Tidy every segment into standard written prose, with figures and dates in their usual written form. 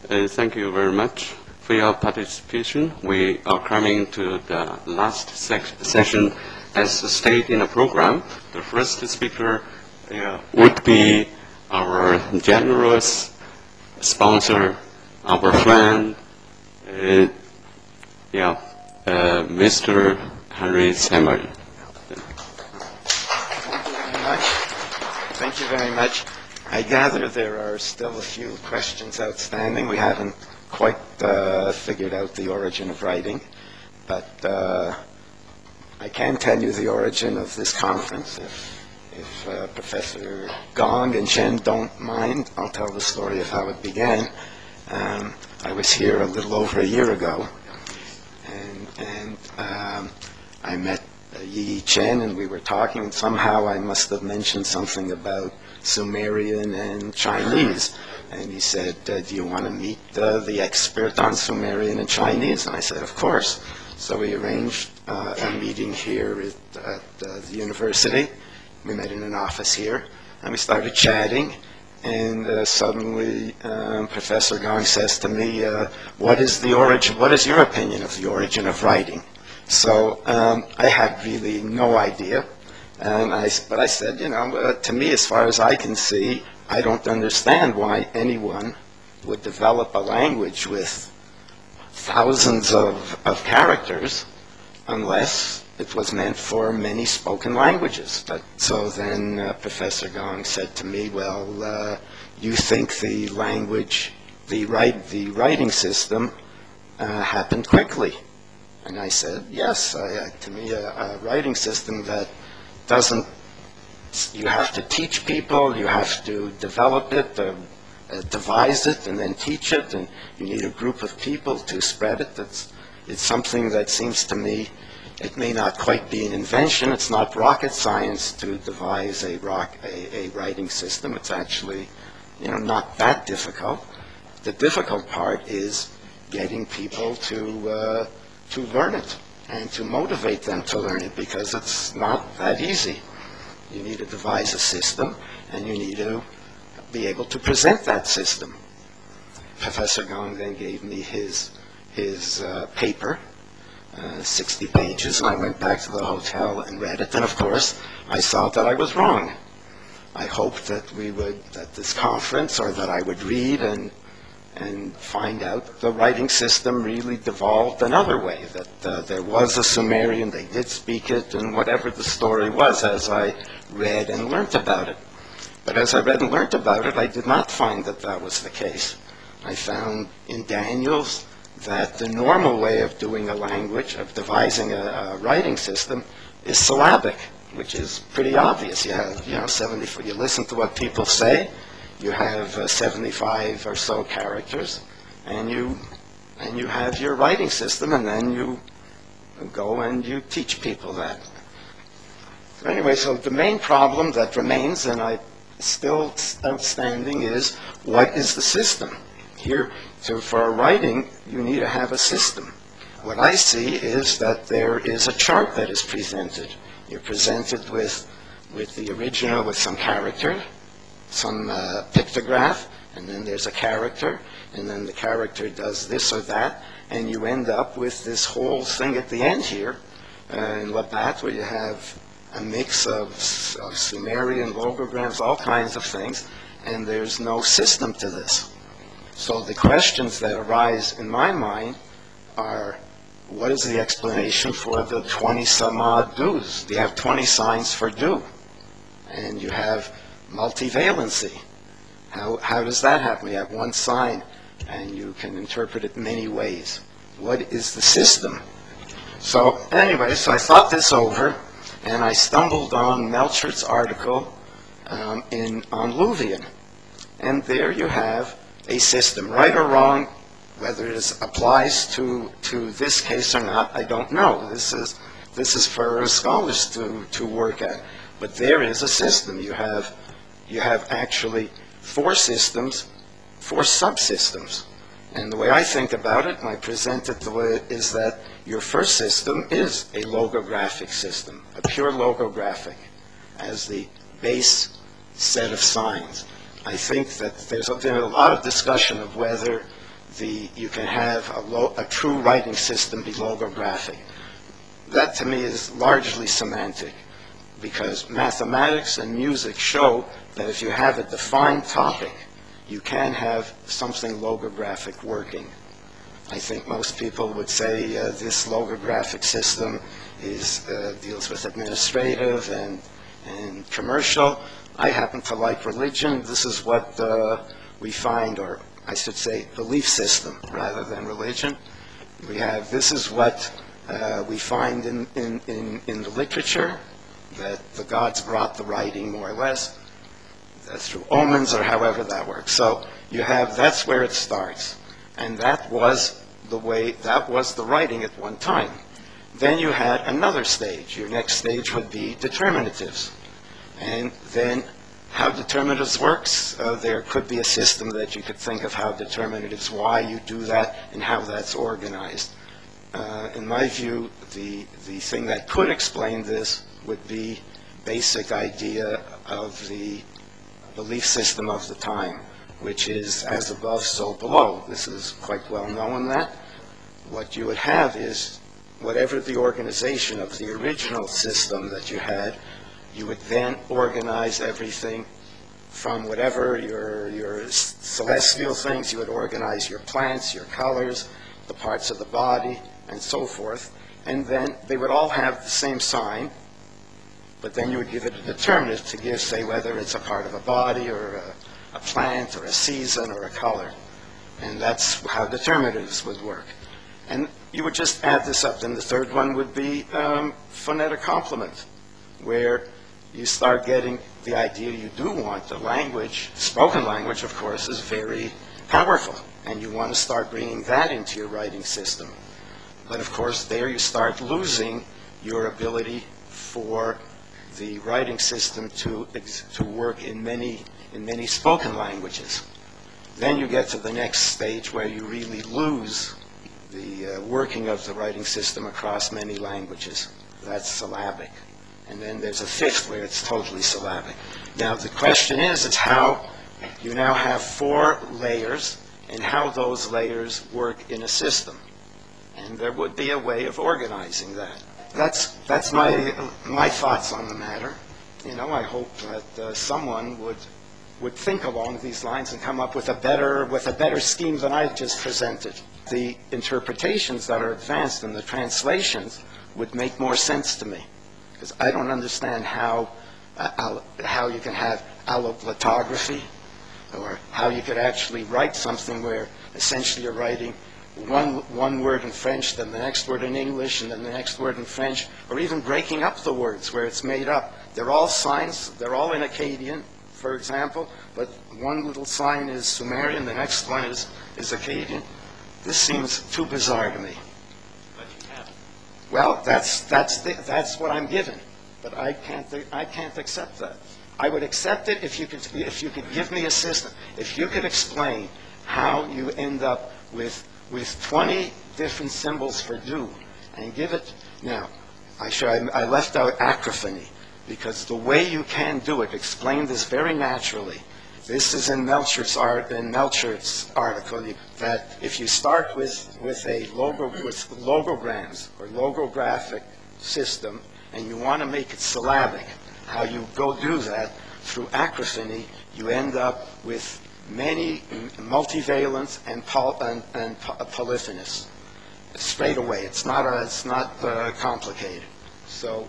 Thank you very much for your participation. We are coming to the last session. As stated in the program, the first speaker would be our generous sponsor, our friend, Mr. Henry Samuel. Thank you very much. I gather there are still a few questions outstanding. We haven't quite figured out the origin of writing, but I can tell you the origin of this conference. If Professor Gong and Chen don't mind, I'll tell the story of how it began. I was here a little over a year ago, and I met Yi Chen, and we were talking, and somehow I must have mentioned something about Sumerian and Chinese. And he said, do you want to meet the expert on Sumerian and Chinese? And I said, of course. So we arranged a meeting here at the university. We met in an office here, and we started chatting. And suddenly Professor Gong says to me, what is your opinion of the origin of writing? So I had really no idea. But I said, to me, as far as I can see, I don't understand why anyone would develop a language with thousands of characters unless it was meant for many spoken languages. So then Professor Gong said to me, well, you think the writing system happened quickly? And I said, yes. To me, a writing system that doesn't, you have to teach people, you have to develop it, devise it, and then teach it, and you need a group of people to spread it. It's something that seems to me, it may not quite be an invention. It's not rocket science to devise a writing system. It's actually, not that difficult. The difficult part is getting people to learn it and to motivate them to learn it, because it's not that easy. You need to devise a system, and you need to be able to present that system. Professor Gong then gave me his paper, 60 pages, and I went back to the hotel and read it, and of course I saw that I was wrong. I hoped that this conference, or that I would read and find out the writing system really devolved another way, that there was a Sumerian, they did speak it, and whatever the story was as I read and learnt about it. But as I read and learnt about it, I did not find that that was the case. I found in Daniels that the normal way of doing a language, of devising a writing system, is syllabic, which is pretty obvious. You have, you listen to what people say, you have 75 or so characters, and you have your writing system, and then you go and you teach people that. So anyway, so the main problem that remains, and still outstanding, is what is the system? Here, so for writing, you need to have a system. What I see is that there is a chart that is presented. You're presented with the original, with some character, some pictograph, and then there's a character, and then the character does this or that, and you end up with this whole thing at the end here in Labatt, where you have a mix of Sumerian logograms, all kinds of things, and there's no system to this. So the questions that arise in my mind are, what is the explanation for the 20 some odd do's? You have 20 signs for do, and you have multivalency. How does that happen? You have one sign, and you can interpret it many ways. What is the system? So anyway, so I thought this over, and I stumbled on Melchert's article on Luwian. And there you have a system. Right or wrong, whether it applies to this case or not, I don't know. This is for scholars to work at. But there is a system. You have actually 4 systems, 4 subsystems. And the way I think about it, and I present it the way it is, that your first system is a logographic system, a pure logographic, as the base set of signs. I think that there's been a lot of discussion of whether you can have a true writing system be logographic. That to me is largely semantic, because mathematics and music show that if you have a defined topic, you can have something logographic working. I think most people would say this logographic system deals with administrative and commercial. I happen to like religion. This is what we find, or I should say belief system rather than religion. This is what we find in the literature, that the gods brought the writing more or less through omens or however that works. So that's where it starts. And that was the writing at one time. Then you had another stage. Your next stage would be determinatives. And then how determinatives works, there could be a system that you could think of how determinatives, why you do that, and how that's organized. In my view, the thing that could explain this would be basic idea of the belief system of the time, which is as above, so below. This is quite well known that. What you would have is whatever the organization of the original system that you had, you would then organize everything from whatever your celestial things, you would organize your plants, your colors, the parts of the body, and so forth. And then they would all have the same sign, but then you would give it a determinative to give, say, whether it's a part of a body or a plant or a season or a color. And that's how determinatives would work. And you would just add this up. Then the third one would be phonetic complement, where you start getting the idea you do want. The language, spoken language, of course, is very powerful, and you want to start bringing that into your writing system. But of course, there you start losing your ability for the writing system to work in many spoken languages. Then you get to the next stage where you really lose the working of the writing system across many languages. That's syllabic. And then there's a fifth where it's totally syllabic. Now the question is how you now have 4 layers and how those layers work in a system. And there would be a way of organizing that. That's my thoughts on the matter. I hope that someone would think along these lines and come up with a better scheme than I've just presented. The interpretations that are advanced in the translations would make more sense to me, because I don't understand how you can have alloglottography, or how you could actually write something where essentially you're writing one word in French, then the next word in English, and then the next word in French, or even breaking up the words where it's made up. They're all signs, they're all in Akkadian, for example, but one little sign is Sumerian, the next one is Akkadian. This seems too bizarre to me. But you have it. Well, that's what I'm given, but I can't accept that. I would accept it if you could give me a system, if you could explain how you end up with 20 different symbols for do, and give it. Now, I left out acrophony, because the way you can do it, explain this very naturally. This is in Melchert's article, that if you start with logograms or logographic system, and you want to make it syllabic, how you go do that through acrophony, you end up with many multivalent and polyphonous. Straight away, it's not complicated. So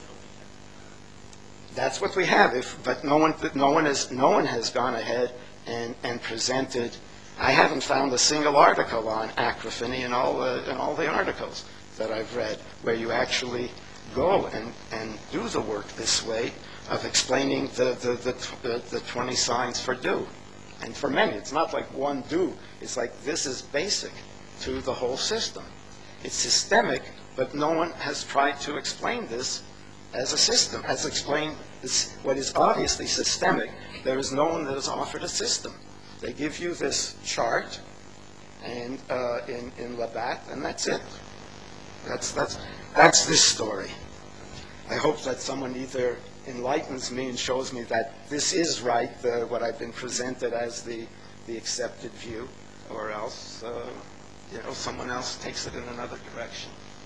that's what we have. But no one has gone ahead and presented. I haven't found a single article on acrophony in all the articles that I've read where you actually go and do the work this way of explaining the 20 signs for do. And for many, it's not like one do. It's like this is basic to the whole system. It's systemic, but no one has tried to explain this as a system, has explained what is obviously systemic. There is no one that has offered a system. They give you this chart and in Labatt, and that's it. That's this story. I hope that someone either enlightens me and shows me that this is right, what I've been presented as the accepted view, or else someone else takes it in another direction.